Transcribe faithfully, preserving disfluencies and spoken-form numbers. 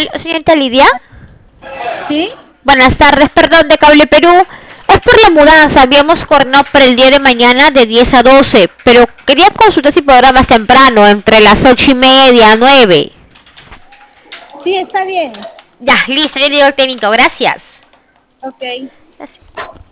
Al- señorita Lidia. ¿Sí? Buenas tardes, perdón, de Cable Perú. Es por la mudanza, habíamos coordinado para el día de mañana de diez a doce, pero quería consultar si podrá más temprano, entre las ocho y media, nueve. Sí, está bien. Ya, listo, yo le digo al técnico, gracias. Ok. Gracias.